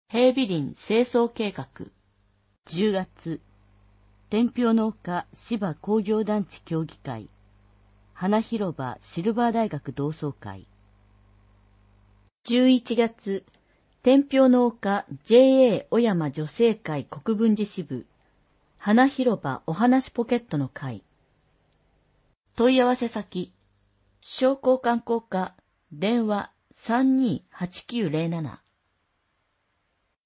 平美林清掃計画。 10月、天平農家芝工業団地協議会、花広場シルバー大学同窓会。 11月、天平農家 JA 小山女性会国分寺支部、花広場お話ポケットの会。問い合わせ先、商工観光課、電話328907